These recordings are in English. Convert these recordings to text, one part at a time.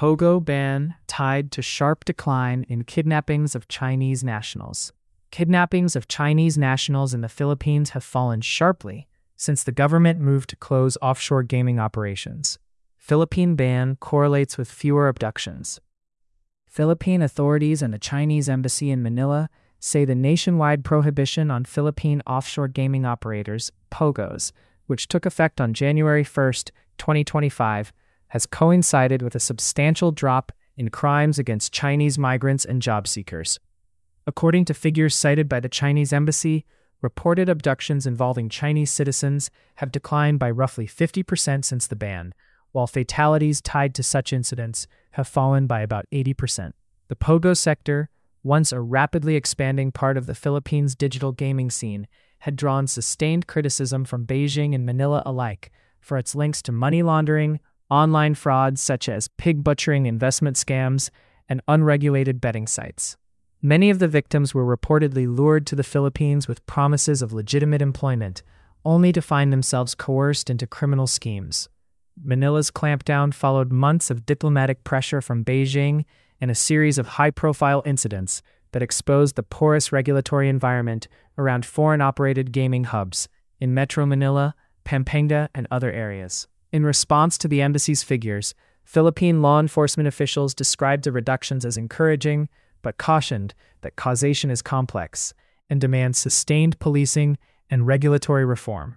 Pogo ban tied to sharp decline in kidnappings of Chinese nationals. Kidnappings of Chinese nationals in the Philippines have fallen sharply since the government moved to close offshore gaming operations. Philippine ban correlates with fewer abductions. Philippine authorities and the Chinese embassy in Manila say the nationwide prohibition on Philippine offshore gaming operators, POGOs, which took effect on January 1, 2025, has coincided with a substantial drop in crimes against Chinese migrants and job seekers. According to figures cited by the Chinese embassy, reported abductions involving Chinese citizens have declined by roughly 50% since the ban, while fatalities tied to such incidents have fallen by about 80%. The POGO sector, once a rapidly expanding part of the Philippines' digital gaming scene, had drawn sustained criticism from Beijing and Manila alike for its links to money laundering, online frauds such as pig butchering investment scams, and unregulated betting sites. Many of the victims were reportedly lured to the Philippines with promises of legitimate employment, only to find themselves coerced into criminal schemes. Manila's clampdown followed months of diplomatic pressure from Beijing and a series of high-profile incidents that exposed the porous regulatory environment around foreign-operated gaming hubs in Metro Manila, Pampanga, and other areas. In response to the embassy's figures, Philippine law enforcement officials described the reductions as encouraging, but cautioned that causation is complex and demands sustained policing and regulatory reform.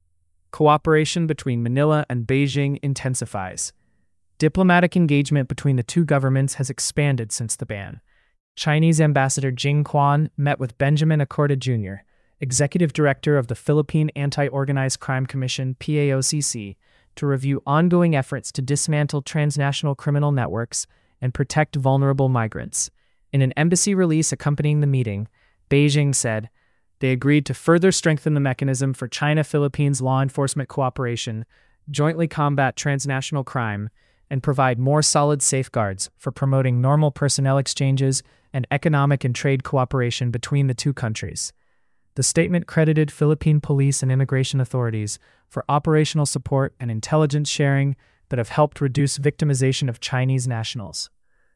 Cooperation between Manila and Beijing intensifies. Diplomatic engagement between the two governments has expanded since the ban. Chinese Ambassador Jing Quan met with Benjamin Acorda Jr., Executive Director of the Philippine Anti-Organized Crime Commission (PAOCC), to review ongoing efforts to dismantle transnational criminal networks and protect vulnerable migrants. In an embassy release accompanying the meeting, Beijing said they agreed to further strengthen the mechanism for China-Philippines law enforcement cooperation, jointly combat transnational crime, and provide more solid safeguards for promoting normal personnel exchanges and economic and trade cooperation between the two countries. The statement credited Philippine police and immigration authorities for operational support and intelligence sharing that have helped reduce victimization of Chinese nationals.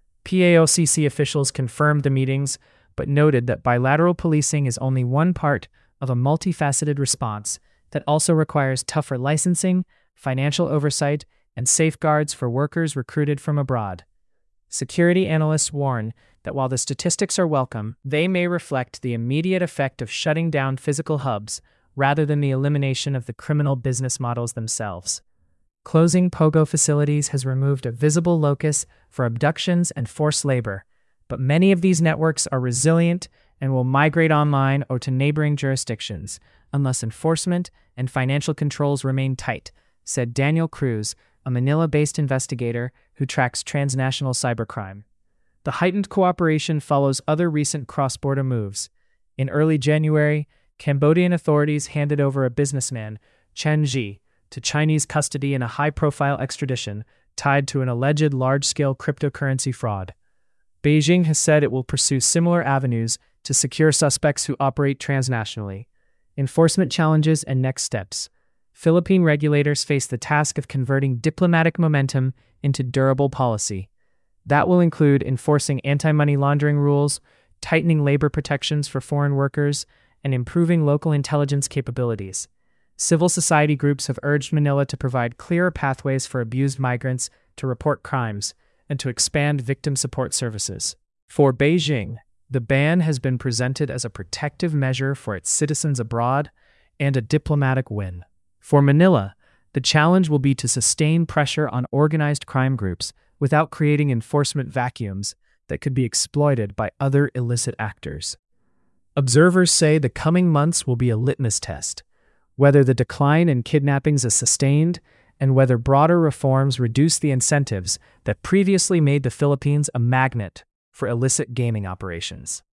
PAOCC officials confirmed the meetings, but noted that bilateral policing is only one part of a multifaceted response that also requires tougher licensing, financial oversight, and safeguards for workers recruited from abroad. Security analysts warn that while the statistics are welcome, they may reflect the immediate effect of shutting down physical hubs rather than the elimination of the criminal business models themselves. Closing POGO facilities has removed a visible locus for abductions and forced labor, but many of these networks are resilient and will migrate online or to neighboring jurisdictions unless enforcement and financial controls remain tight, said Daniel Cruz, a Manila-based investigator who tracks transnational cybercrime. The heightened cooperation follows other recent cross-border moves. In early January, Cambodian authorities handed over a businessman, Chen Ji, to Chinese custody in a high-profile extradition tied to an alleged large-scale cryptocurrency fraud. Beijing has said it will pursue similar avenues to secure suspects who operate transnationally. Enforcement challenges and next steps. Philippine regulators face the task of converting diplomatic momentum into durable policy. That will include enforcing anti-money laundering rules, tightening labor protections for foreign workers, and improving local intelligence capabilities. Civil society groups have urged Manila to provide clearer pathways for abused migrants to report crimes and to expand victim support services. For Beijing, the ban has been presented as a protective measure for its citizens abroad and a diplomatic win. For Manila, the challenge will be to sustain pressure on organized crime groups without creating enforcement vacuums that could be exploited by other illicit actors. Observers say the coming months will be a litmus test, whether the decline in kidnappings is sustained and whether broader reforms reduce the incentives that previously made the Philippines a magnet for illicit gaming operations.